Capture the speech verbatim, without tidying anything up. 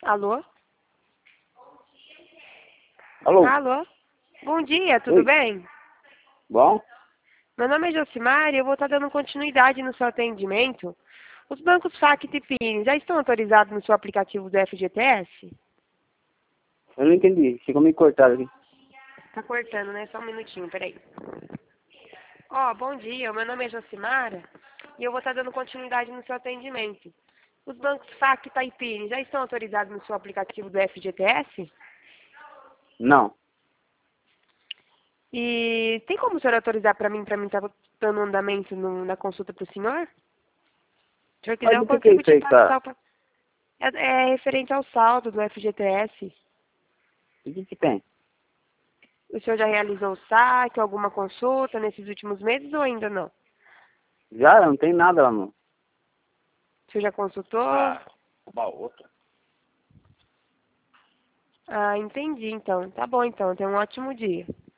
Alô? Alô? Alô? Bom dia, tudo Oi. bem? Bom? Meu nome é Josimar e eu vou estar dando continuidade no seu atendimento. Os bancos F A C e Pini já estão autorizados no seu aplicativo do F G T S? Eu não entendi. Ficou meio cortado aqui. Tá cortando, né? Só um minutinho, peraí. Ó, bom dia, meu nome é Josimara e eu vou estar dando continuidade no seu atendimento. Os bancos F A C e Taipini já estão autorizados no seu aplicativo do F G T S? Não. E tem como o senhor autorizar para mim, para mim estar dando andamento no- na consulta para o senhor? Se o senhor quiser, Mas eu do que que é consigo isso te aí que tá... passar. o pa- É, é referente ao saldo do F G T S. O que que tem? O senhor já realizou o saque, alguma consulta nesses últimos meses ou ainda não? Já, não tem nada lá, não. O senhor já consultou? Ah, uma outra. Ah, entendi então. Tá bom então. Tenha um ótimo dia.